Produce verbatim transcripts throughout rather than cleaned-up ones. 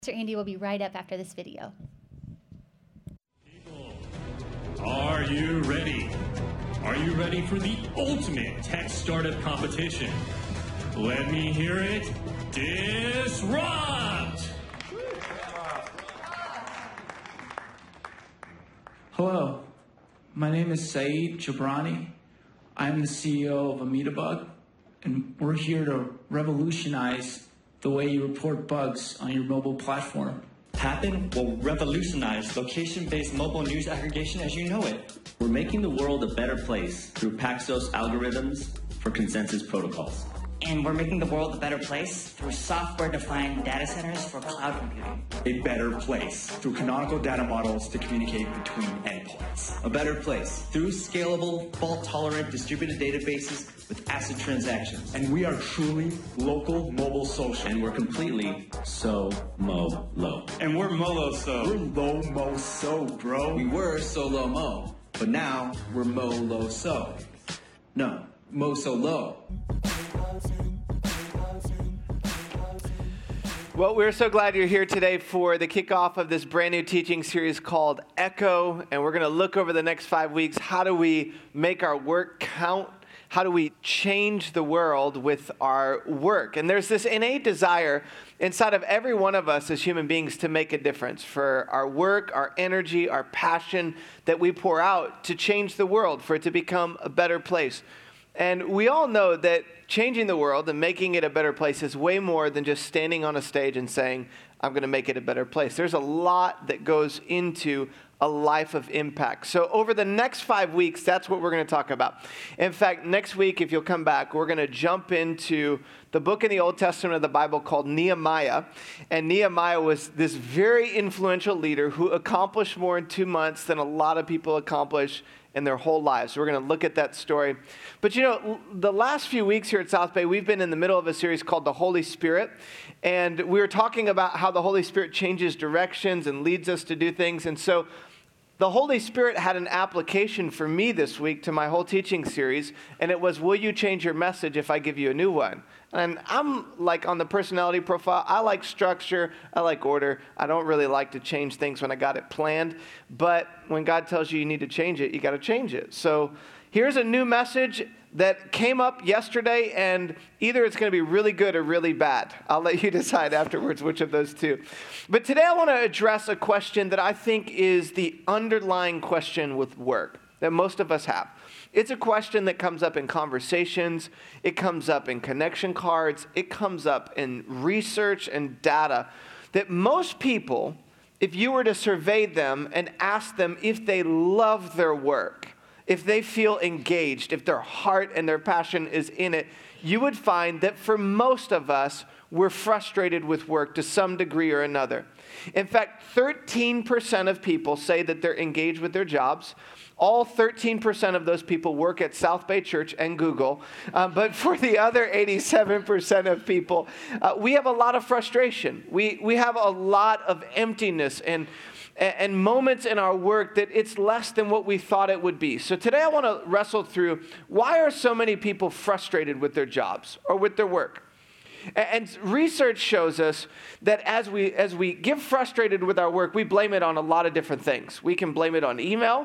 Pastor Andy will be right up after this video. People, are you ready? Are you ready for the ultimate tech startup competition? Let me hear it. Disrupt! Hello, my name is Saeed Jabrani. I'm the C E O of AmitaBug, and we're here to revolutionize the way you report bugs on your mobile platform. Happen will revolutionize location-based mobile news aggregation as you know it. We're making the world a better place through Paxos algorithms for consensus protocols. And we're making the world a better place through software-defined data centers for cloud computing. A better place through canonical data models to communicate between endpoints. A better place through scalable, fault-tolerant distributed databases with ACID transactions. And we are truly local mobile social. And we're completely so mo low. And we're molo so. We're low mo so, bro. We were so low mo, but now we're mo low so. No, mo so low. Well, we're so glad you're here today for the kickoff of this brand new teaching series called Echo. And we're going to look over the next five weeks. How do we make our work count? How do we change the world with our work? And there's this innate desire inside of every one of us as human beings to make a difference for our work, our energy, our passion that we pour out to change the world, for it to become a better place. And we all know that changing the world and making it a better place is way more than just standing on a stage and saying, I'm going to make it a better place. There's a lot that goes into a life of impact. So over the next five weeks, that's what we're going to talk about. In fact, next week, if you'll come back, we're going to jump into the book in the Old Testament of the Bible called Nehemiah. And Nehemiah was this very influential leader who accomplished more in two months than a lot of people accomplish in their whole lives. So we're going to look at that story. But you know, the last few weeks here at South Bay, we've been in the middle of a series called The Holy Spirit. And we were talking about how the Holy Spirit changes directions and leads us to do things. And so the Holy Spirit had an application for me this week to my whole teaching series. And it was, will you change your message if I give you a new one? And I'm like on the personality profile, I like structure, I like order. I don't really like to change things when I got it planned. But when God tells you you need to change it, you got to change it. So here's a new message that came up yesterday, and either it's going to be really good or really bad. I'll let you decide afterwards which of those two. But today I want to address a question that I think is the underlying question with work that most of us have. It's a question that comes up in conversations, it comes up in connection cards, it comes up in research and data that most people, if you were to survey them and ask them if they love their work, if they feel engaged, if their heart and their passion is in it, you would find that for most of us, we're frustrated with work to some degree or another. In fact, thirteen percent of people say that they're engaged with their jobs. All thirteen percent of those people work at South Bay Church and Google. Uh, but for the other eighty-seven percent of people, uh, we have a lot of frustration. We, we have a lot of emptiness and and moments in our work that it's less than what we thought it would be. So today I want to wrestle through, why are so many people frustrated with their jobs or with their work? And research shows us that as we as we get frustrated with our work, we blame it on a lot of different things. We can blame it on email.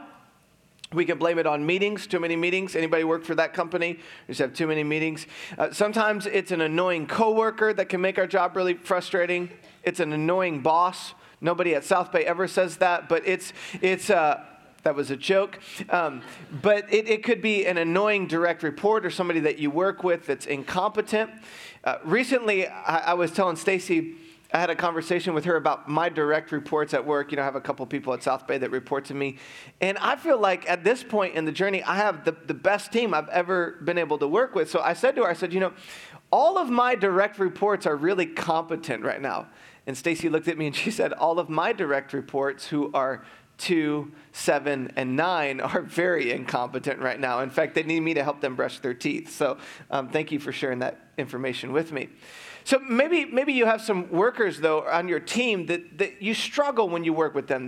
We can blame it on meetings, too many meetings. Anybody work for that company? You just have too many meetings. Uh, sometimes it's an annoying coworker that can make our job really frustrating. It's an annoying boss. Nobody at South Bay ever says that, but it's it's uh, that was a joke. Um, but it, it could be an annoying direct report or somebody that you work with that's incompetent. Uh, recently, I, I was telling Stacy, I had a conversation with her about my direct reports at work. You know, I have a couple people at South Bay that report to me. And I feel like at this point in the journey, I have the, the best team I've ever been able to work with. So I said to her, I said, you know, all of my direct reports are really competent right now. And Stacy looked at me and she said, all of my direct reports who are two, seven, and nine are very incompetent right now. In fact, they need me to help them brush their teeth. So um, thank you for sharing that information with me. So maybe maybe you have some workers, though, on your team that, that you struggle when you work with them. They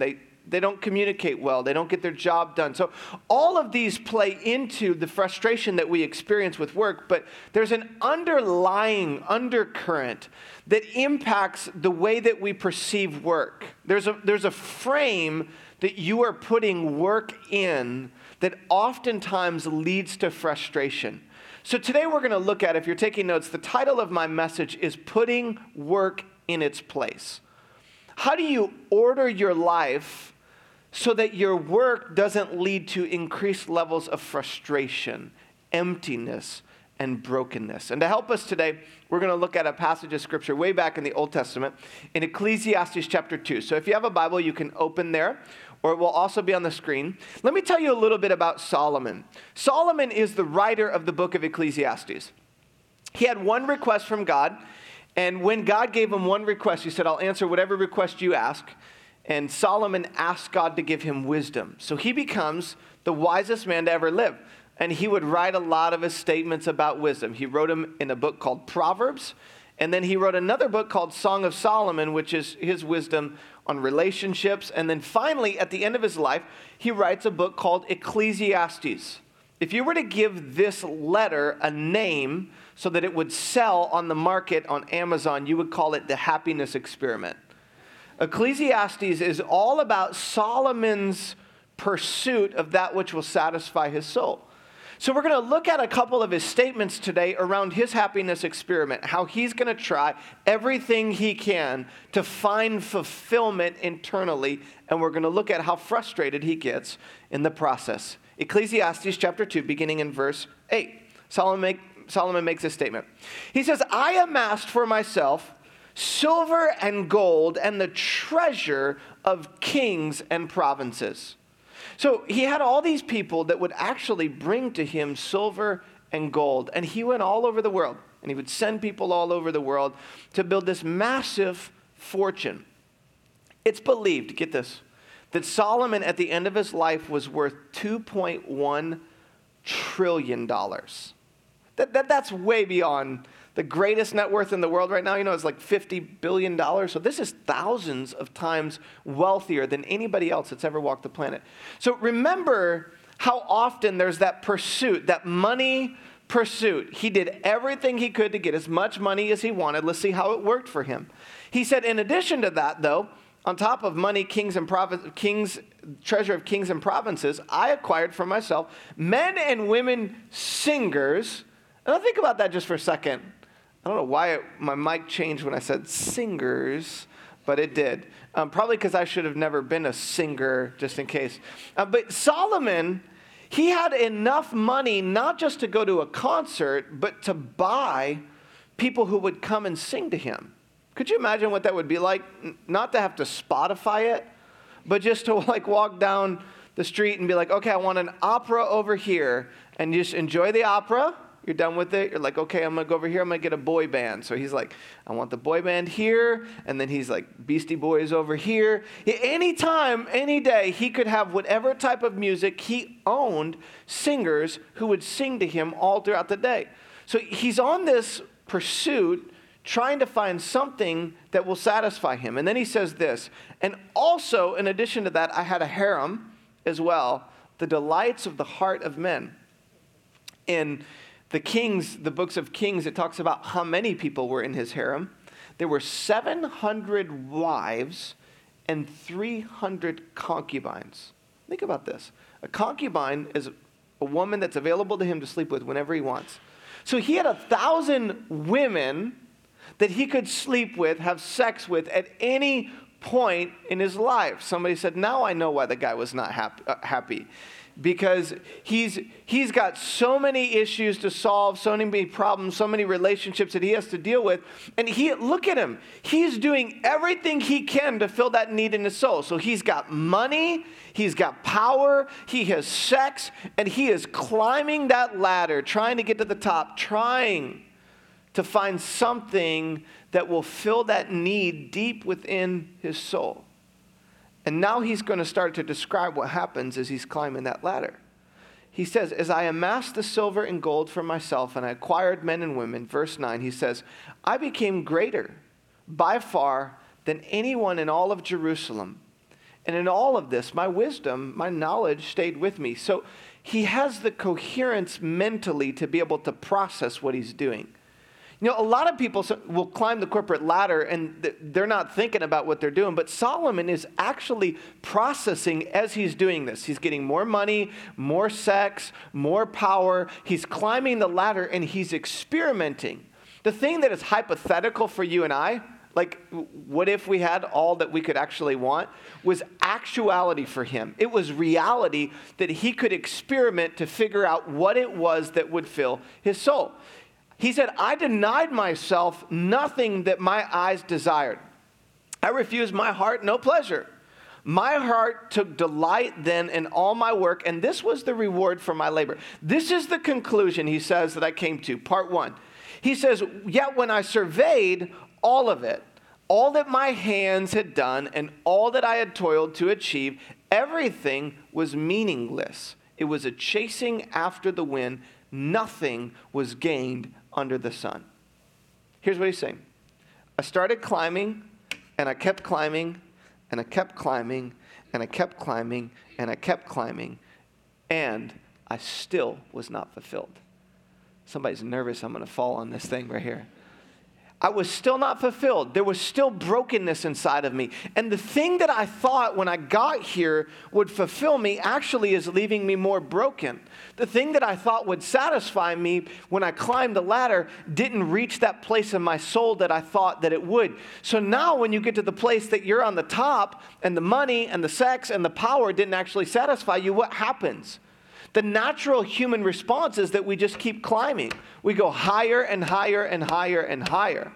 they don't communicate well, they don't get their job done. So all of these play into the frustration that we experience with work, but there's an underlying undercurrent that impacts the way that we perceive work. There's a, there's a frame that you are putting work in that oftentimes leads to frustration. So today we're going to look at, if you're taking notes, the title of my message is Putting Work in Its Place. How do you order your life so that your work doesn't lead to increased levels of frustration, emptiness, and brokenness? And to help us today, we're going to look at a passage of Scripture way back in the Old Testament in Ecclesiastes chapter two. So if you have a Bible, you can open there, or it will also be on the screen. Let me tell you a little bit about Solomon. Solomon is the writer of the book of Ecclesiastes. He had one request from God, and when God gave him one request, he said, I'll answer whatever request you ask. And Solomon asked God to give him wisdom. So he becomes the wisest man to ever live. And he would write a lot of his statements about wisdom. He wrote them in a book called Proverbs. And then he wrote another book called Song of Solomon, which is his wisdom on relationships. And then finally, at the end of his life, he writes a book called Ecclesiastes. If you were to give this letter a name so that it would sell on the market on Amazon, you would call it the Happiness Experiment. Ecclesiastes is all about Solomon's pursuit of that which will satisfy his soul. So we're going to look at a couple of his statements today around his happiness experiment, how he's going to try everything he can to find fulfillment internally, and we're going to look at how frustrated he gets in the process. Ecclesiastes chapter two, beginning in verse eight. Solomon, make, Solomon makes this statement. He says, I amassed for myself silver and gold and the treasure of kings and provinces. So he had all these people that would actually bring to him silver and gold. And he went all over the world. And he would send people all over the world to build this massive fortune. It's believed, get this, that Solomon at the end of his life was worth two point one trillion dollars. That, that, that's way beyond the greatest net worth in the world right now. You know, it's like fifty billion dollars. So this is thousands of times wealthier than anybody else that's ever walked the planet. So remember how often there's that pursuit, that money pursuit. He did everything he could to get as much money as he wanted. Let's see how it worked for him. He said, in addition to that, though, on top of money, kings and provinces, kings, treasure of kings and provinces, I acquired for myself men and women singers. And I'll think about that just for a second. I don't know why it, my mic changed when I said singers, but it did. Um, probably because I should have never been a singer, just in case. Uh, but Solomon, he had enough money not just to go to a concert, but to buy people who would come and sing to him. Could you imagine what that would be like? Not to have to Spotify it, but just to like walk down the street and be like, okay, I want an opera over here, and just enjoy the opera. You're done with it. You're like, okay, I'm going to go over here. I'm going to get a boy band. So he's like, I want the boy band here. And then he's like, Beastie Boys over here. Anytime, any day, he could have whatever type of music. He owned singers who would sing to him all throughout the day. So he's on this pursuit, trying to find something that will satisfy him. And then he says this, and also, in addition to that, I had a harem as well, the delights of the heart of men. In the Kings, the books of Kings, it talks about how many people were in his harem. There were seven hundred wives and three hundred concubines. Think about this. A concubine is a woman that's available to him to sleep with whenever he wants. So he had a thousand women that he could sleep with, have sex with at any point in his life. Somebody said, now I know why the guy was not happy. Uh, happy. Because he's he's got so many issues to solve, so many problems, so many relationships that he has to deal with. And he look at him. He's doing everything he can to fill that need in his soul. So he's got money, he's got power, he has sex, and he is climbing that ladder, trying to get to the top, trying to find something that will fill that need deep within his soul. And now he's going to start to describe what happens as he's climbing that ladder. He says, as I amassed the silver and gold for myself and I acquired men and women, verse nine, he says, I became greater by far than anyone in all of Jerusalem. And in all of this, my wisdom, my knowledge stayed with me. So he has the coherence mentally to be able to process what he's doing. You know, a lot of people will climb the corporate ladder and they're not thinking about what they're doing, but Solomon is actually processing as he's doing this. He's getting more money, more sex, more power. He's climbing the ladder and he's experimenting. The thing that is hypothetical for you and I, like what if we had all that we could actually want, was actuality for him. It was reality that he could experiment to figure out what it was that would fill his soul. He said, I denied myself nothing that my eyes desired. I refused my heart no pleasure. My heart took delight then in all my work, and this was the reward for my labor. This is the conclusion, he says, that I came to. Part one. He says, yet when I surveyed all of it, all that my hands had done and all that I had toiled to achieve, everything was meaningless. It was a chasing after the wind. Nothing was gained under the sun. Here's what he's saying. I started climbing, and I kept climbing, and I kept climbing, and I kept climbing, and I kept climbing, and I still was not fulfilled. Somebody's nervous I'm going to fall on this thing right here. I was still not fulfilled. There was still brokenness inside of me. And the thing that I thought when I got here would fulfill me actually is leaving me more broken. The thing that I thought would satisfy me when I climbed the ladder didn't reach that place in my soul that I thought that it would. So now when you get to the place that you're on the top and the money and the sex and the power didn't actually satisfy you, what happens? The natural human response is that we just keep climbing. We go higher and higher and higher and higher.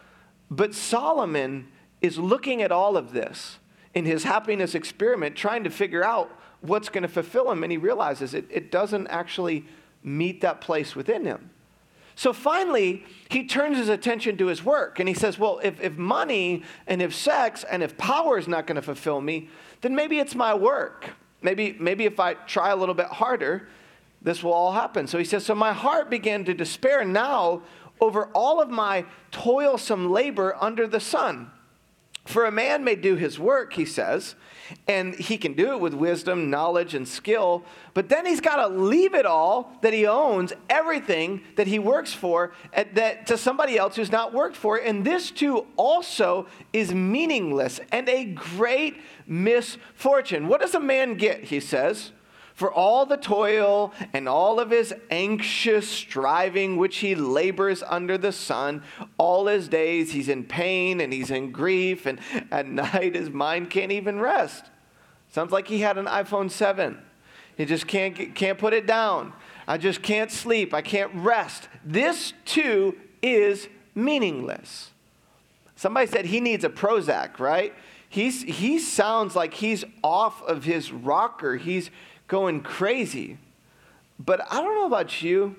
But Solomon is looking at all of this in his happiness experiment, trying to figure out what's going to fulfill him, and he realizes it, it doesn't actually meet that place within him. So finally, he turns his attention to his work, and he says, well, if, if money and if sex and if power is not going to fulfill me, then maybe it's my work. Maybe, maybe if I try a little bit harder, this will all happen. So he says, so my heart began to despair now over all of my toilsome labor under the sun. For a man may do his work, he says, and he can do it with wisdom, knowledge, and skill, but then he's got to leave it all that he owns, everything that he works for, at that, to somebody else who's not worked for. And this too also is meaningless and a great misfortune. What does a man get, he says? For all the toil and all of his anxious striving, which he labors under the sun, all his days he's in pain and he's in grief, and at night his mind can't even rest. Sounds like he had an iPhone seven. He just can't, get, can't put it down. I just can't sleep. I can't rest. This too is meaningless. Somebody said he needs a Prozac, right? He's, he sounds like he's off of his rocker. He's going crazy. But I don't know about you.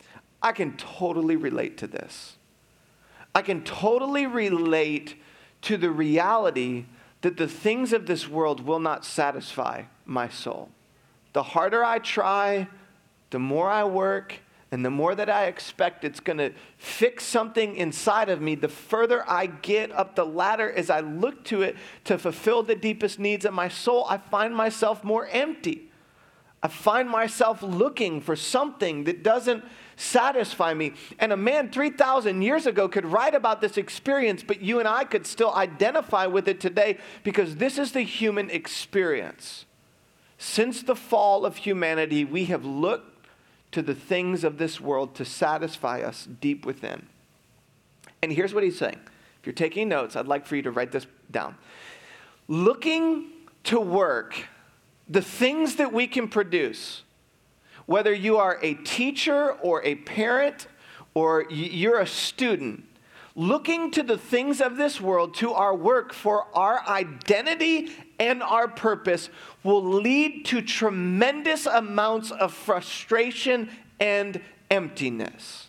I can totally relate to this. I can totally relate to the reality that the things of this world will not satisfy my soul. The harder I try, the more I work, and the more that I expect it's going to fix something inside of me, the further I get up the ladder as I look to it to fulfill the deepest needs of my soul, I find myself more empty. I find myself looking for something that doesn't satisfy me. And a man three thousand years ago could write about this experience, but you and I could still identify with it today because this is the human experience. Since the fall of humanity, we have looked to the things of this world to satisfy us deep within. And here's what he's saying. If you're taking notes, I'd like for you to write this down. Looking to work, the things that we can produce, whether you are a teacher or a parent or you're a student, looking to the things of this world, to our work for our identity and our purpose will lead to tremendous amounts of frustration and emptiness.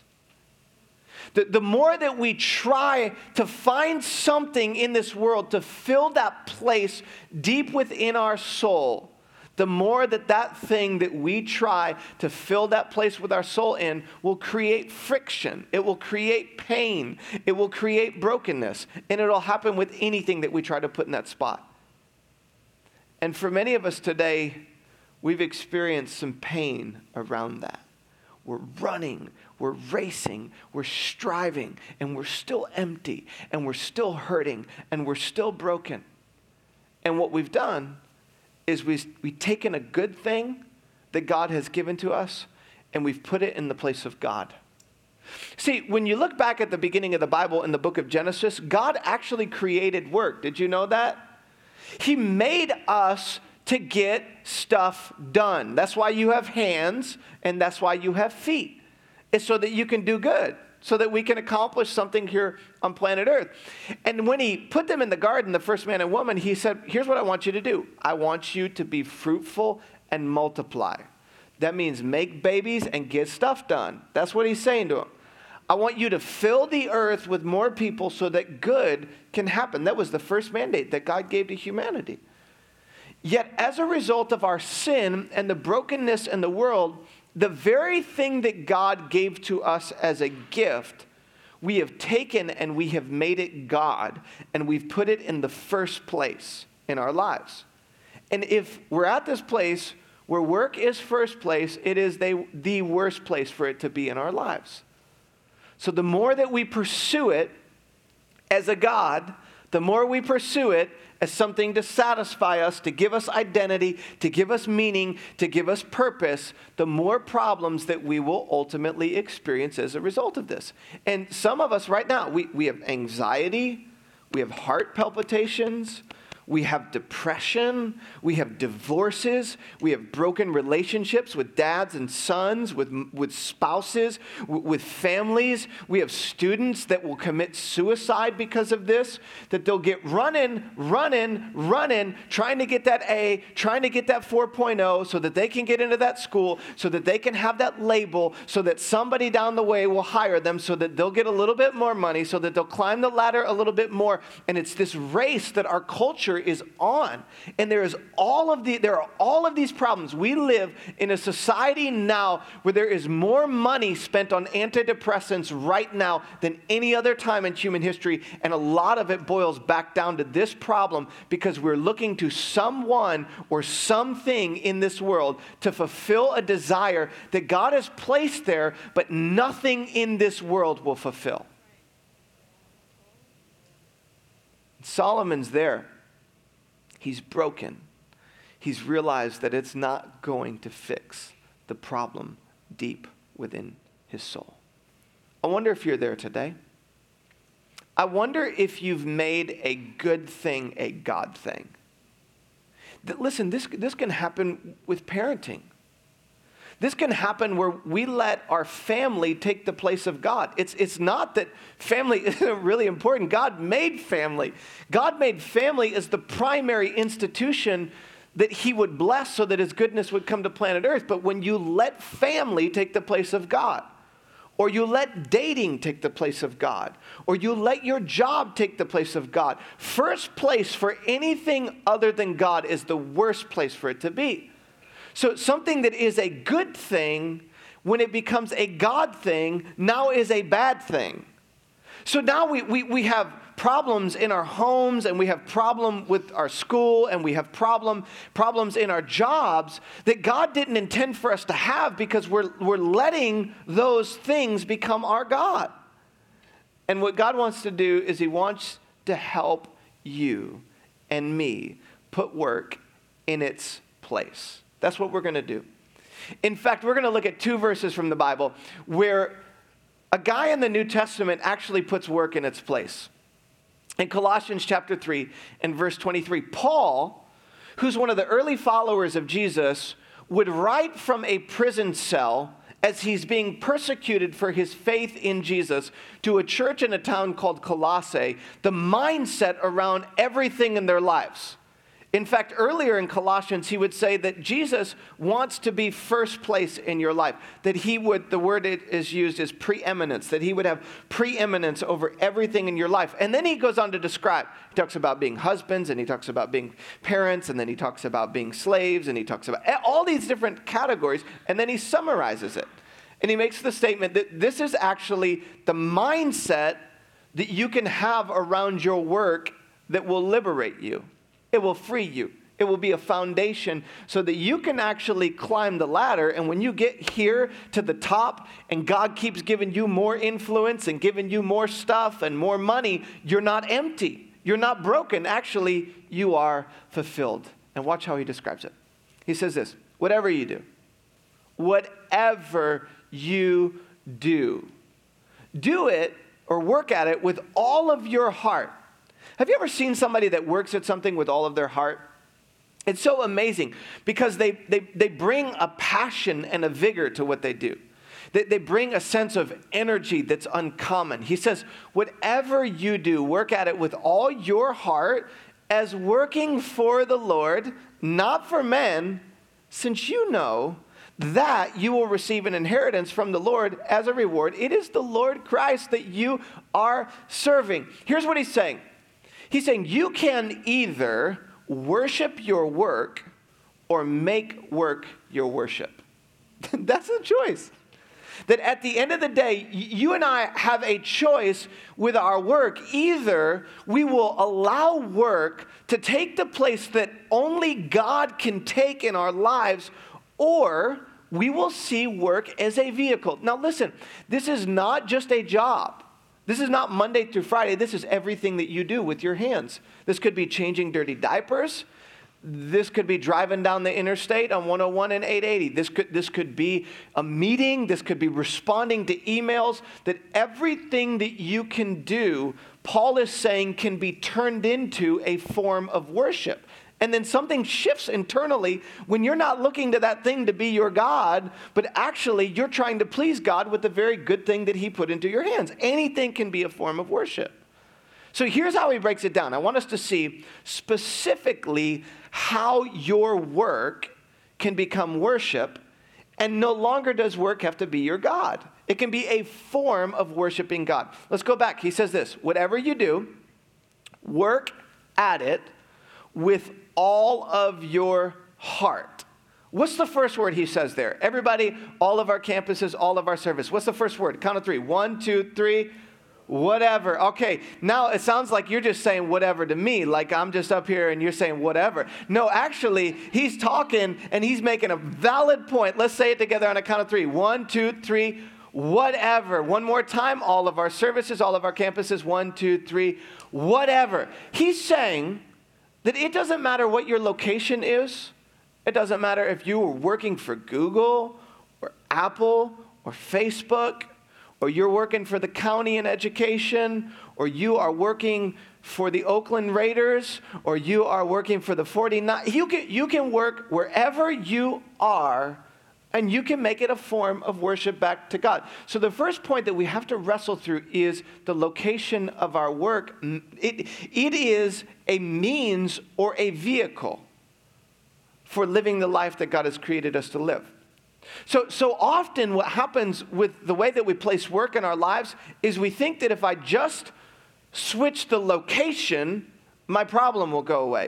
The, the more that we try to find something in this world to fill that place deep within our soul, the more that that thing that we try to fill that place with our soul in will create friction. It will create pain. It will create brokenness. And it'll happen with anything that we try to put in that spot. And for many of us today, we've experienced some pain around that. We're running, we're racing, we're striving, and we're still empty, and we're still hurting, and we're still broken. And what we've done is we've, we've taken a good thing that God has given to us, and we've put it in the place of God. See, when you look back at the beginning of the Bible in the book of Genesis, God actually created work. Did you know that? He made us to get stuff done. That's why you have hands, and that's why you have feet. It's so that you can do good, so that we can accomplish something here on planet Earth. And when he put them in the garden, the first man and woman, he said, here's what I want you to do. I want you to be fruitful and multiply. That means make babies and get stuff done. That's what he's saying to them. I want you to fill the earth with more people so that good can happen. That was the first mandate that God gave to humanity. Yet as a result of our sin and the brokenness in the world, the very thing that God gave to us as a gift, we have taken and we have made it God, and we've put it in the first place in our lives. And if we're at this place where work is first place, it is the, the worst place for it to be in our lives. So the more that we pursue it as a God, the more we pursue it as something to satisfy us, to give us identity, to give us meaning, to give us purpose, the more problems that we will ultimately experience as a result of this. And some of us right now, we, we have anxiety, we have heart palpitations, we have depression, we have divorces, we have broken relationships with dads and sons, with, with spouses, w- with families. We have students that will commit suicide because of this, that they'll get running, running, running, trying to get that A, trying to get that four point oh so that they can get into that school, so that they can have that label, so that somebody down the way will hire them, so that they'll get a little bit more money, so that they'll climb the ladder a little bit more. And it's this race that our culture is on. And there is all of the there are all of these problems. We live in a society now where there is more money spent on antidepressants right now than any other time in human history, and a lot of it boils back down to this problem because we're looking to someone or something in this world to fulfill a desire that God has placed there, but nothing in this world will fulfill. Solomon's there. He's broken. He's realized that it's not going to fix the problem deep within his soul. I wonder if you're there today. I wonder if you've made a good thing a God thing. Listen, this, this can happen with parenting. This can happen where we let our family take the place of God. It's, it's not that family isn't really important. God made family. God made family as the primary institution that he would bless so that his goodness would come to planet Earth. But when you let family take the place of God, or you let dating take the place of God, or you let your job take the place of God, first place for anything other than God is the worst place for it to be. So something that is a good thing, when it becomes a God thing, now is a bad thing. So now we, we, we have problems in our homes, and we have problem with our school, and we have problem problems in our jobs that God didn't intend for us to have because we're, we're letting those things become our God. And what God wants to do is he wants to help you and me put work in its place. That's what we're going to do. In fact, we're going to look at two verses from the Bible where a guy in the New Testament actually puts work in its place. In Colossians chapter three and verse twenty-three, Paul, who's one of the early followers of Jesus, would write from a prison cell as he's being persecuted for his faith in Jesus to a church in a town called Colossae, the mindset around everything in their lives. In fact, earlier in Colossians, he would say that Jesus wants to be first place in your life. That he would, the word it is used is preeminence, that he would have preeminence over everything in your life. And then he goes on to describe, he talks about being husbands, and he talks about being parents, and then he talks about being slaves, and he talks about all these different categories, and then he summarizes it. And he makes the statement that this is actually the mindset that you can have around your work that will liberate you. It will free you. It will be a foundation so that you can actually climb the ladder. And when you get here to the top and God keeps giving you more influence and giving you more stuff and more money, you're not empty. You're not broken. Actually, you are fulfilled. And watch how he describes it. He says this, whatever you do, whatever you do, do it or work at it with all of your heart. Have you ever seen somebody that works at something with all of their heart? It's so amazing because they, they, they bring a passion and a vigor to what they do. They, they bring a sense of energy that's uncommon. He says, whatever you do, work at it with all your heart as working for the Lord, not for men, since you know that you will receive an inheritance from the Lord as a reward. It is the Lord Christ that you are serving. Here's what he's saying. He's saying you can either worship your work or make work your worship. That's the choice. That at the end of the day, you and I have a choice with our work. Either we will allow work to take the place that only God can take in our lives, or we will see work as a vehicle. Now listen, this is not just a job. This is not Monday through Friday. This is everything that you do with your hands. This could be changing dirty diapers. This could be driving down the interstate on one oh one and eight eighty. This could, this could be a meeting. This could be responding to emails. That everything that you can do, Paul is saying, can be turned into a form of worship. And then something shifts internally when you're not looking to that thing to be your God, but actually you're trying to please God with the very good thing that he put into your hands. Anything can be a form of worship. So here's how he breaks it down. I want us to see specifically how your work can become worship, and no longer does work have to be your God. It can be a form of worshiping God. Let's go back. He says this, whatever you do, work at it with all of your heart. What's the first word he says there? Everybody, all of our campuses, all of our service. What's the first word? Count of three. One, two, three. Whatever. Okay, now it sounds like you're just saying whatever to me, like I'm just up here and you're saying whatever. No, actually, he's talking and he's making a valid point. Let's say it together on a count of three. One, two, three. Whatever. One more time. All of our services, all of our campuses. One, two, three. Whatever. He's saying that it doesn't matter what your location is. It doesn't matter if you were working for Google or Apple or Facebook, or you're working for the county in education, or you are working for the Oakland Raiders, or you are working for the forty-nine. You can, you can work wherever you are, and you can make it a form of worship back to God. So the first point that we have to wrestle through is the location of our work. It, it is a means or a vehicle for living the life that God has created us to live. So, so often what happens with the way that we place work in our lives is we think that if I just switch the location, my problem will go away.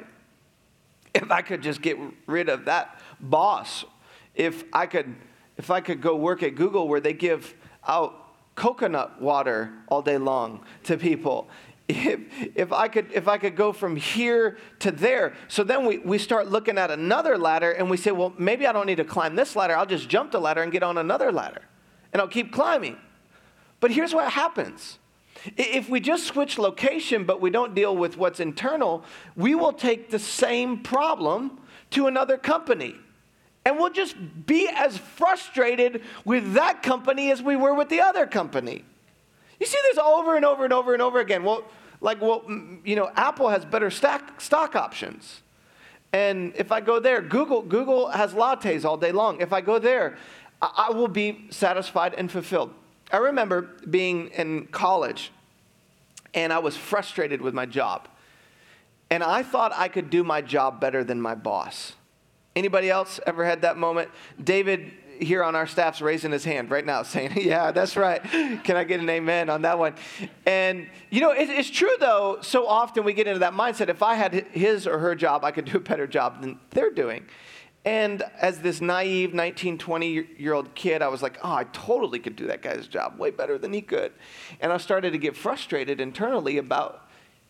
If I could just get rid of that boss, if I could, if I could go work at Google where they give out coconut water all day long to people. If, if I could if I could go from here to there. So then we, we start looking at another ladder and we say, well, maybe I don't need to climb this ladder. I'll just jump the ladder and get on another ladder. And I'll keep climbing. But here's what happens. If we just switch location but we don't deal with what's internal, we will take the same problem to another company. And we'll just be as frustrated with that company as we were with the other company. You see this over and over and over and over again. Well, like, well, you know, Apple has better stock, stock options. And if I go there, Google, Google has lattes all day long. If I go there, I, I will be satisfied and fulfilled. I remember being in college, and I was frustrated with my job. And I thought I could do my job better than my boss. Anybody else ever had that moment? David here on our staff's raising his hand right now saying, yeah, that's right. Can I get an amen on that one? And, you know, it, it's true, though, so often we get into that mindset. If I had his or her job, I could do a better job than they're doing. And as this naive nineteen, twenty-year-old kid, I was like, oh, I totally could do that guy's job way better than he could. And I started to get frustrated internally about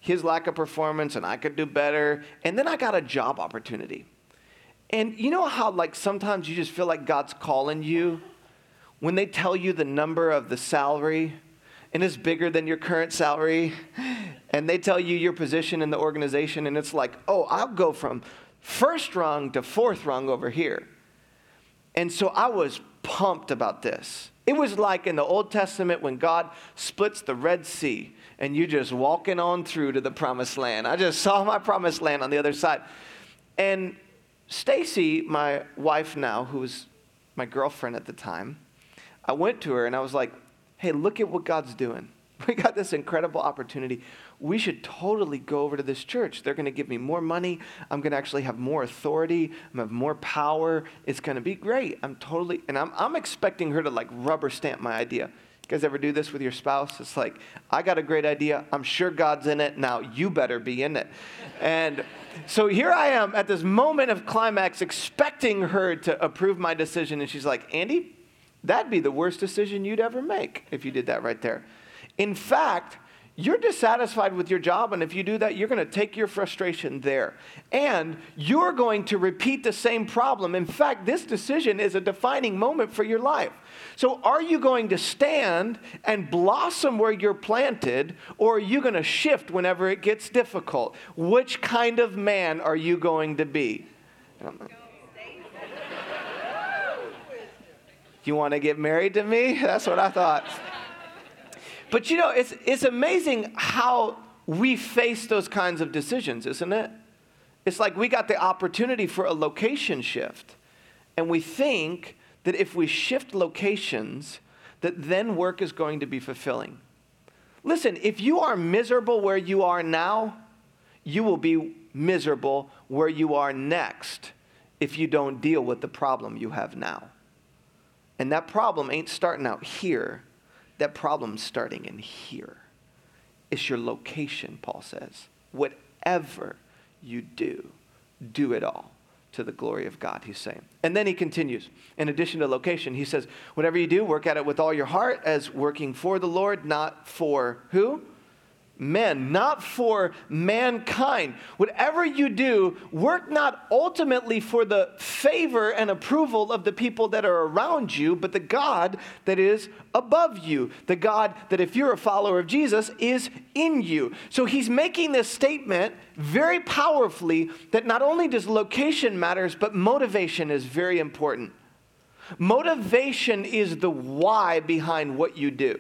his lack of performance and I could do better. And then I got a job opportunity. And you know how like sometimes you just feel like God's calling you when they tell you the number of the salary and it's bigger than your current salary, and they tell you your position in the organization, and it's like, oh, I'll go from first rung to fourth rung over here. And so I was pumped about this. It was like in the Old Testament when God splits the Red Sea and you just walking on through to the promised land. I just saw my promised land on the other side. And Stacy, my wife now, who was my girlfriend at the time, I went to her and I was like, hey, look at what God's doing. We got this incredible opportunity. We should totally go over to this church. They're going to give me more money. I'm going to actually have more authority. I'm going to have more power. It's going to be great. I'm totally, and I'm, I'm expecting her to like rubber stamp my idea. You guys ever do this with your spouse? It's like, I got a great idea. I'm sure God's in it. Now you better be in it. And so here I am at this moment of climax expecting her to approve my decision. And she's like, Andy, that'd be the worst decision you'd ever make if you did that right there. In fact, you're dissatisfied with your job, and if you do that, you're going to take your frustration there. And you're going to repeat the same problem. In fact, this decision is a defining moment for your life. So are you going to stand and blossom where you're planted, or are you going to shift whenever it gets difficult? Which kind of man are you going to be? You want to get married to me? That's what I thought. But you know, it's it's amazing how we face those kinds of decisions, isn't it? It's like we got the opportunity for a location shift. And we think that if we shift locations, that then work is going to be fulfilling. Listen, if you are miserable where you are now, you will be miserable where you are next if you don't deal with the problem you have now. And that problem ain't starting out here. That problem's starting in here. It's your location, Paul says. Whatever you do, do it all to the glory of God, he's saying. And then he continues. In addition to location, he says, whatever you do, work at it with all your heart as working for the Lord, not for who? Men, not for mankind. Whatever you do, work not ultimately for the favor and approval of the people that are around you, but the God that is above you. The God that, if you're a follower of Jesus, is in you. So he's making this statement very powerfully that not only does location matters, but motivation is very important. Motivation is the why behind what you do.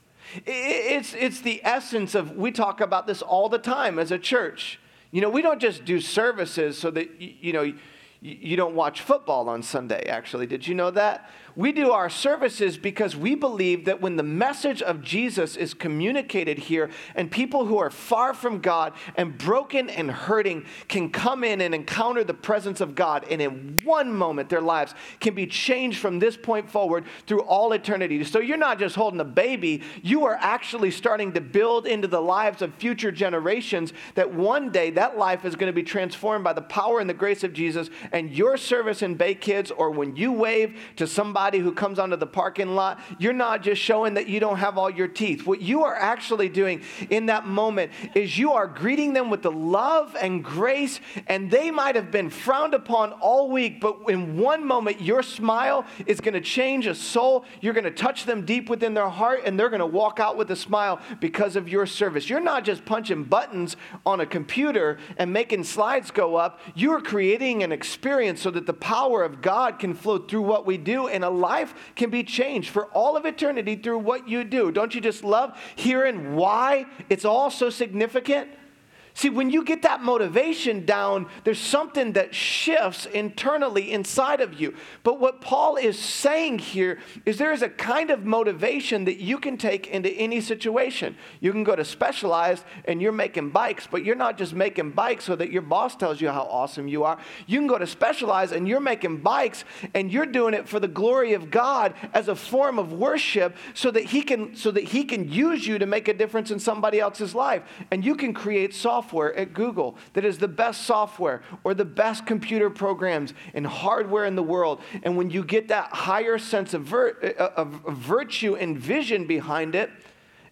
It's, it's the essence of, we talk about this all the time as a church. You know, we don't just do services so that, you know, you don't watch football on Sunday, actually. Did you know that? We do our services because we believe that when the message of Jesus is communicated here and people who are far from God and broken and hurting can come in and encounter the presence of God, and in one moment their lives can be changed from this point forward through all eternity. So you're not just holding a baby, you are actually starting to build into the lives of future generations that one day that life is going to be transformed by the power and the grace of Jesus. And your service in Bay Kids, or when you wave to somebody who comes onto the parking lot, you're not just showing that you don't have all your teeth. What you are actually doing in that moment is you are greeting them with the love and grace, and they might have been frowned upon all week, but in one moment, your smile is going to change a soul. You're going to touch them deep within their heart, and they're going to walk out with a smile because of your service. You're not just punching buttons on a computer and making slides go up. You are creating an experience so that the power of God can flow through what we do, and a life can be changed for all of eternity through what you do. Don't you just love hearing why it's all so significant? See, when you get that motivation down, there's something that shifts internally inside of you. But what Paul is saying here is there is a kind of motivation that you can take into any situation. You can go to Specialized and you're making bikes, but you're not just making bikes so that your boss tells you how awesome you are. You can go to Specialized and you're making bikes and you're doing it for the glory of God as a form of worship so that he can, so that he can use you to make a difference in somebody else's life. And you can create software software at Google that is the best software or the best computer programs and hardware in the world. And when you get that higher sense of, vir- of virtue and vision behind it,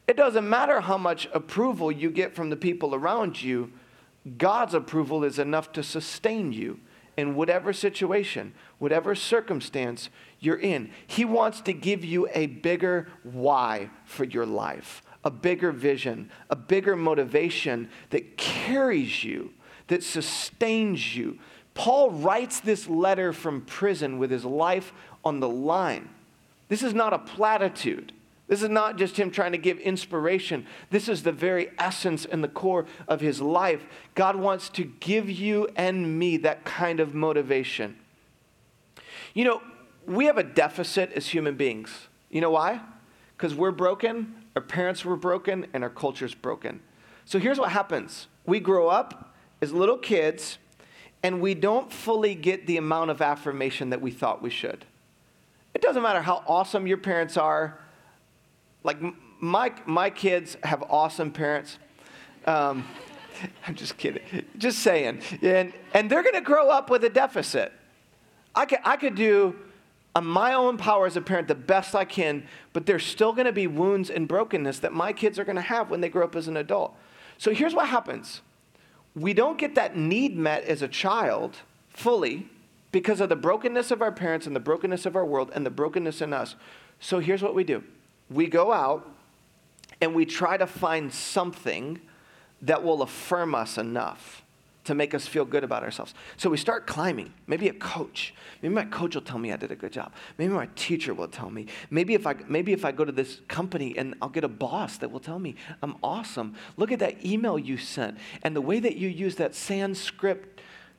It doesn't matter how much approval you get from the people around you. God's approval is enough to sustain you in whatever situation, whatever circumstance you're in. He wants to give you a bigger why for your life, a bigger vision, a bigger motivation that carries you, that sustains you. Paul writes this letter from prison with his life on the line. This is not a platitude. This is not just him trying to give inspiration. This is the very essence and the core of his life. God wants to give you and me that kind of motivation. You know, we have a deficit as human beings. You know why? Because we're broken, our parents were broken, and our culture's broken. So here's what happens. We grow up as little kids, and we don't fully get the amount of affirmation that we thought we should. It doesn't matter how awesome your parents are. Like, my, my kids have awesome parents. Um, I'm just kidding. Just saying. And, and they're going to grow up with a deficit. I could, I could do, on my own power as a parent, the best I can, but there's still going to be wounds and brokenness that my kids are going to have when they grow up as an adult. So here's what happens. We don't get that need met as a child fully because of the brokenness of our parents and the brokenness of our world and the brokenness in us. So here's what we do. We go out and we try to find something that will affirm us enough to make us feel good about ourselves. So we start climbing. Maybe a coach. Maybe my coach will tell me I did a good job. Maybe my teacher will tell me. Maybe if I maybe if I go to this company and I'll get a boss that will tell me I'm awesome. Look at that email you sent and the way that you use that Sanskrit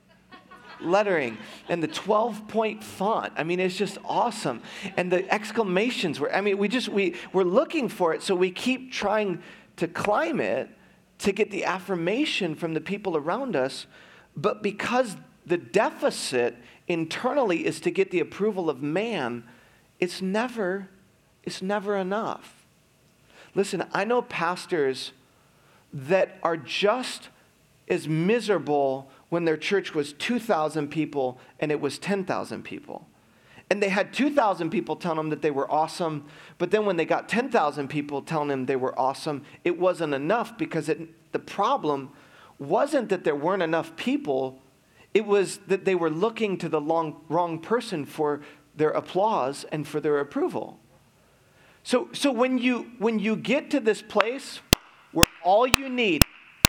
lettering and the twelve-point font. I mean, it's just awesome. And the exclamations were, I mean, we just, we, we're looking for it, so we keep trying to climb it to get the affirmation from the people around us. But because the deficit internally is to get the approval of man, it's never, it's never enough. Listen, I know pastors that are just as miserable when their church was two thousand people and it was ten thousand people. And they had two thousand people telling them that they were awesome, but then when they got ten thousand people telling them they were awesome, it wasn't enough because it, the problem wasn't that there weren't enough people, it was that they were looking to the long, wrong person for their applause and for their approval. So, so when you when you get to this place where all you need,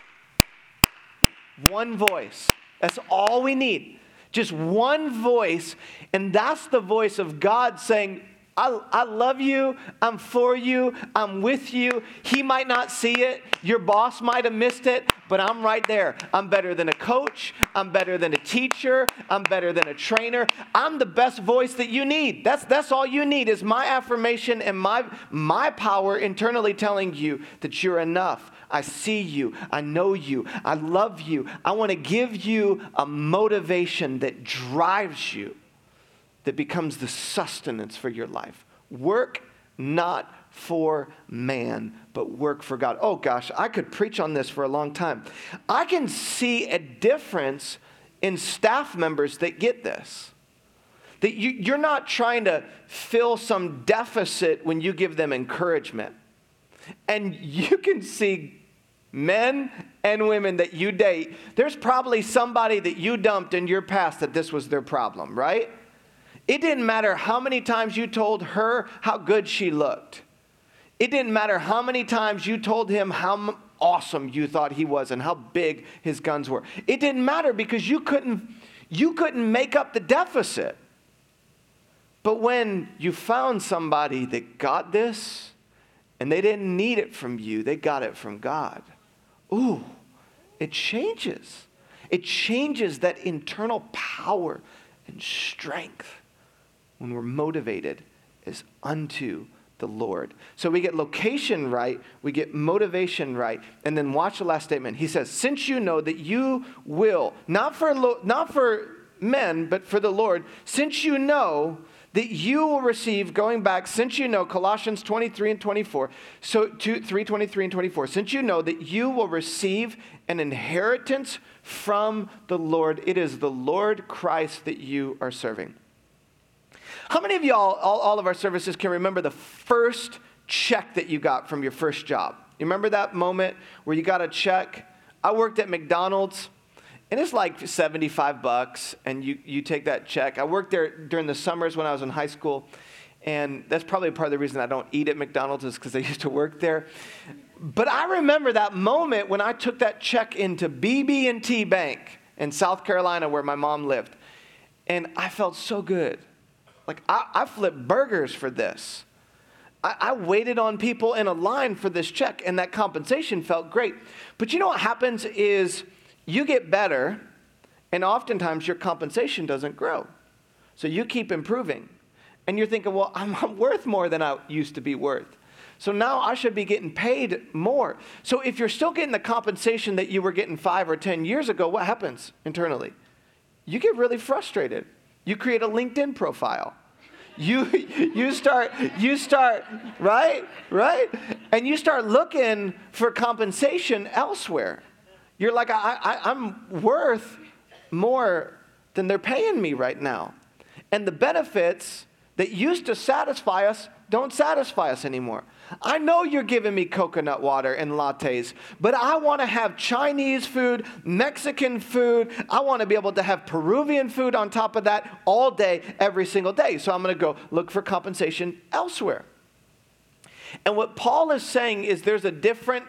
one voice. That's all we need. Just one voice. And that's the voice of God saying, I, I love you. I'm for you. I'm with you. He might not see it. Your boss might have missed it, but I'm right there. I'm better than a coach. I'm better than a teacher. I'm better than a trainer. I'm the best voice that you need. That's, that's all you need is my affirmation and my, my power internally telling you that you're enough. I see you. I know you. I love you. I want to give you a motivation that drives you, that becomes the sustenance for your life. Work not for man, but work for God. Oh gosh, I could preach on this for a long time. I can see a difference in staff members that get this. That you, you're not trying to fill some deficit when you give them encouragement. And you can see men and women that you date, there's probably somebody that you dumped in your past that this was their problem, right? It didn't matter how many times you told her how good she looked. It didn't matter how many times you told him how awesome you thought he was and how big his guns were. It didn't matter because you couldn't, you couldn't make up the deficit. But when you found somebody that got this and they didn't need it from you, they got it from God. Ooh, it changes. It changes that internal power and strength when we're motivated as unto the Lord. So we get location right, we get motivation right, and then watch the last statement. He says, since you know that you will, not for, lo- not for men, but for the Lord, since you know that you will receive, going back, since you know, Colossians twenty-three and twenty-four, so three twenty-three and twenty-four, since you know that you will receive an inheritance from the Lord, it is the Lord Christ that you are serving. How many of y'all, all, all of our services, can remember the first check that you got from your first job? You remember that moment where you got a check? I worked at McDonald's, and it's like seventy-five bucks, and you, you take that check. I worked there during the summers when I was in high school, and that's probably part of the reason I don't eat at McDonald's is because I used to work there. But I remember that moment when I took that check into B B and T Bank in South Carolina where my mom lived, and I felt so good. Like, I, I flipped burgers for this. I, I waited on people in a line for this check, and that compensation felt great. But you know what happens is you get better, and oftentimes your compensation doesn't grow. So you keep improving. And you're thinking, well, I'm, I'm worth more than I used to be worth. So now I should be getting paid more. So if you're still getting the compensation that you were getting five or ten years ago, what happens internally? You get really frustrated. You create a LinkedIn profile. You you start, you start, right? Right? And you start looking for compensation elsewhere. You're like, I, I, I'm worth more than they're paying me right now. And the benefits that used to satisfy us don't satisfy us anymore. I know you're giving me coconut water and lattes, but I want to have Chinese food, Mexican food. I want to be able to have Peruvian food on top of that all day, every single day. So I'm going to go look for compensation elsewhere. And what Paul is saying is there's a different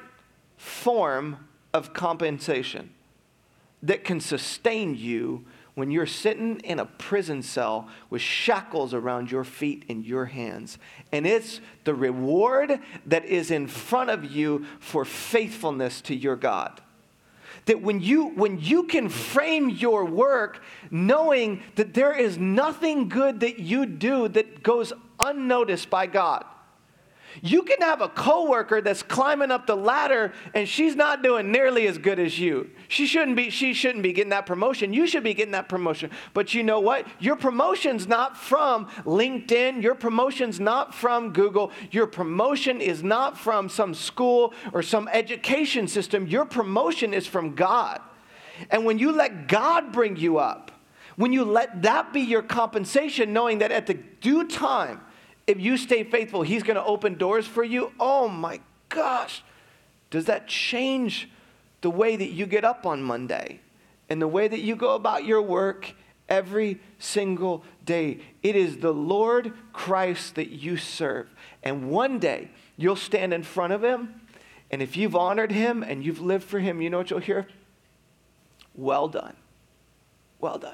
form of compensation that can sustain you when you're sitting in a prison cell with shackles around your feet and your hands. And it's the reward that is in front of you for faithfulness to your God. That when you, when you can frame your work knowing that there is nothing good that you do that goes unnoticed by God. You can have a coworker that's climbing up the ladder and she's not doing nearly as good as you. She shouldn't be, she shouldn't be getting that promotion. You should be getting that promotion. But you know what? Your promotion's not from LinkedIn. Your promotion's not from Google. Your promotion is not from some school or some education system. Your promotion is from God. And when you let God bring you up, when you let that be your compensation, knowing that at the due time, if you stay faithful, he's going to open doors for you. Oh my gosh. Does that change the way that you get up on Monday and the way that you go about your work every single day? It is the Lord Christ that you serve. And one day you'll stand in front of him. And if you've honored him and you've lived for him, you know what you'll hear? Well done. Well done.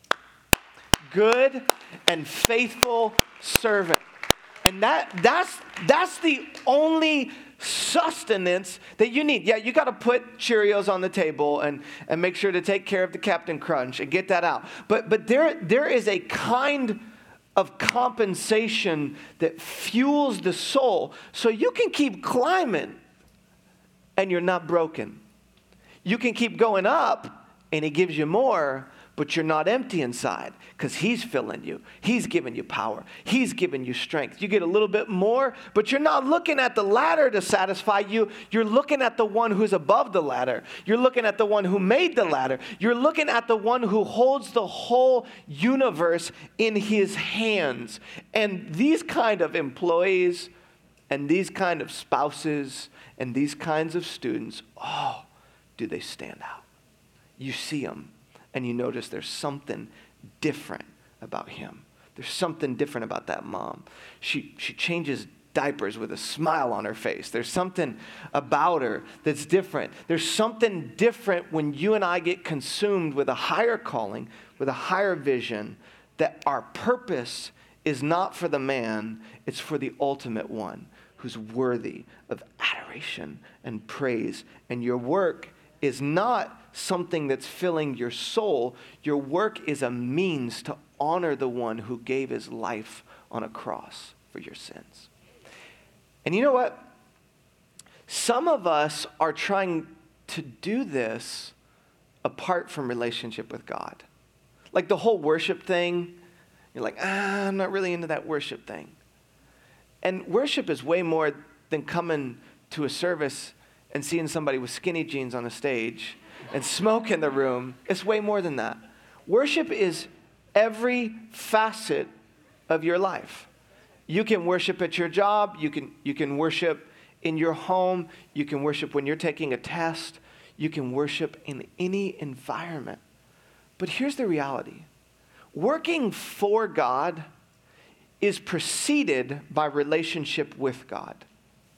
Good and faithful servant. And that that's that's the only sustenance that you need. Yeah, you got to put Cheerios on the table and, and make sure to take care of the Captain Crunch and get that out. But but there there is a kind of compensation that fuels the soul so you can keep climbing and you're not broken. You can keep going up and he gives you more, but you're not empty inside because he's filling you. He's giving you power. He's giving you strength. You get a little bit more, but you're not looking at the ladder to satisfy you. You're looking at the one who's above the ladder. You're looking at the one who made the ladder. You're looking at the one who holds the whole universe in his hands. And these kind of employees and these kind of spouses and these kinds of students, oh, do they stand out. You see them. And you notice there's something different about him. There's something different about that mom. She she changes diapers with a smile on her face. There's something about her that's different. There's something different when you and I get consumed with a higher calling, with a higher vision, that our purpose is not for the man, it's for the ultimate one who's worthy of adoration and praise. And your work is not something that's filling your soul. Your work is a means to honor the one who gave his life on a cross for your sins. And you know what? Some of us are trying to do this apart from relationship with God. Like the whole worship thing, you're like, ah, I'm not really into that worship thing. And worship is way more than coming to a service and seeing somebody with skinny jeans on the stage and smoke in the room. It's way more than that. Worship is every facet of your life. You can worship at your job. You can, you can worship in your home. You can worship when you're taking a test. You can worship in any environment. But here's the reality. Working for God is preceded by relationship with God.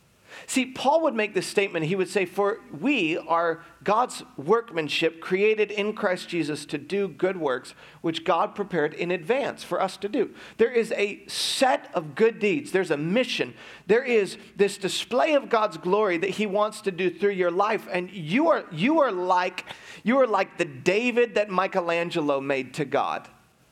See, Paul would make this statement. He would say, for we are God's workmanship created in Christ Jesus to do good works, which God prepared in advance for us to do. There is a set of good deeds. There's a mission. There is this display of God's glory that he wants to do through your life. And you are, you are like, you are like the David that Michelangelo made to God.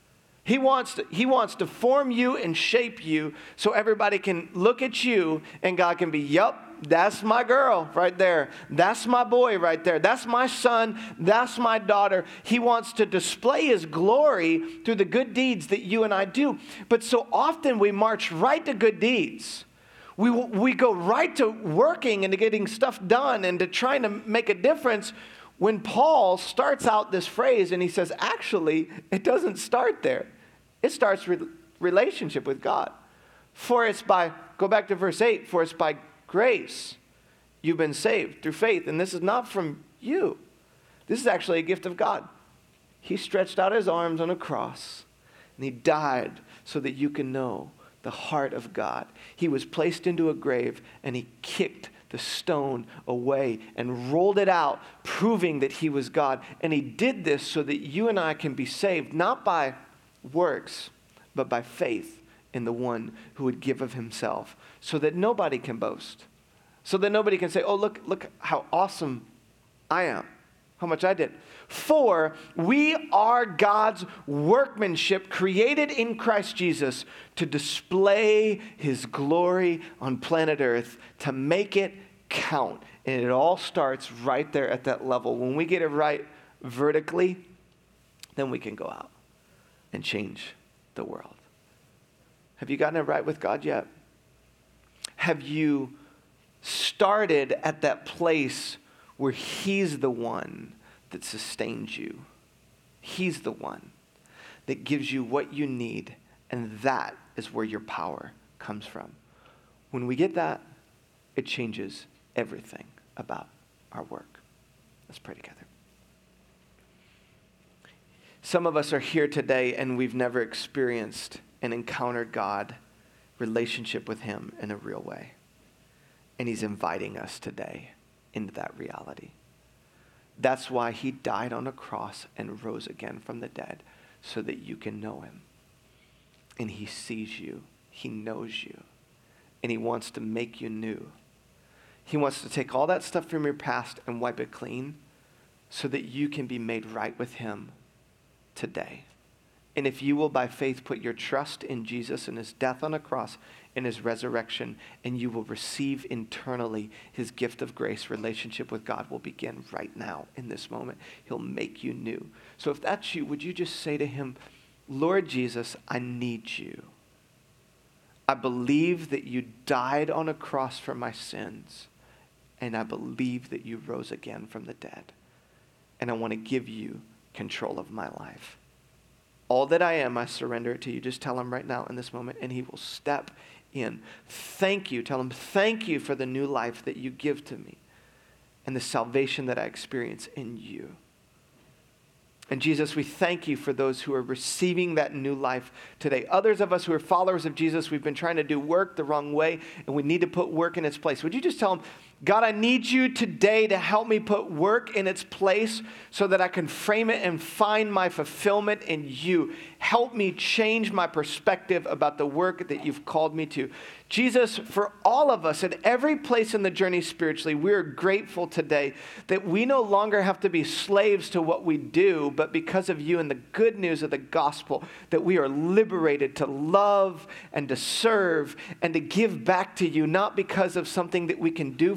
He wants to, he wants to form you and shape you so everybody can look at you and God can be, yup, that's my girl right there. That's my boy right there. That's my son. That's my daughter. He wants to display his glory through the good deeds that you and I do. But so often we march right to good deeds. We, we go right to working and to getting stuff done and to trying to make a difference. When Paul starts out this phrase and he says, actually, it doesn't start there. It starts with relationship with God. For it's by, go back to verse eight, for it's by grace you've been saved through faith. And this is not from you. This is actually a gift of God. He stretched out his arms on a cross and he died so that you can know the heart of God. He was placed into a grave and he kicked the stone away and rolled it out, proving that he was God. And he did this so that you and I can be saved, not by works, but by faith in the one who would give of himself, so that nobody can boast, so that nobody can say, oh, look, look how awesome I am, how much I did. For we are God's workmanship created in Christ Jesus to display his glory on planet Earth, to make it count. And it all starts right there at that level. When we get it right vertically, then we can go out and change the world. Have you gotten it right with God yet? Have you started at that place where he's the one that sustains you? He's the one that gives you what you need, and that is where your power comes from. When we get that, it changes everything about our work. Let's pray together. Some of us are here today and we've never experienced and encountered God, relationship with him in a real way. And he's inviting us today into that reality. That's why he died on a cross and rose again from the dead, so that you can know him. And he sees you. He knows you. And he wants to make you new. He wants to take all that stuff from your past and wipe it clean so that you can be made right with him today. And if you will by faith put your trust in Jesus and his death on a cross and his resurrection, and you will receive internally his gift of grace, relationship with God will begin right now in this moment. He'll make you new. So if that's you, would you just say to him, Lord Jesus, I need you. I believe that you died on a cross for my sins, and I believe that you rose again from the dead. And I want to give you control of my life. All that I am, I surrender it to you. Just tell him right now in this moment, and he will step in. Thank you. Tell him, thank you for the new life that you give to me and the salvation that I experience in you. And Jesus, we thank you for those who are receiving that new life today. Others of us who are followers of Jesus, we've been trying to do work the wrong way, and we need to put work in its place. Would you just tell them, God, I need you today to help me put work in its place so that I can frame it and find my fulfillment in you. Help me change my perspective about the work that you've called me to. Jesus, for all of us at every place in the journey spiritually, we're grateful today that we no longer have to be slaves to what we do, but because of you and the good news of the gospel, that we are liberated to love and to serve and to give back to you, not because of something that we can do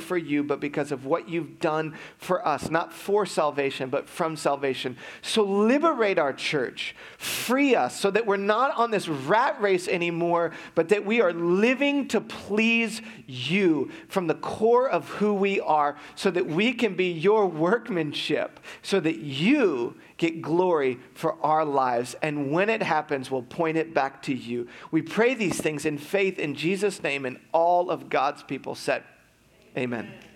for you, but because of what you've done for us, not for salvation, but from salvation. So liberate our church, free us so that we're not on this rat race anymore, but that we are living to please you from the core of who we are, so that we can be your workmanship, so that you get glory for our lives. And when it happens, we'll point it back to you. We pray these things in faith in Jesus' name, and all of God's people said, amen.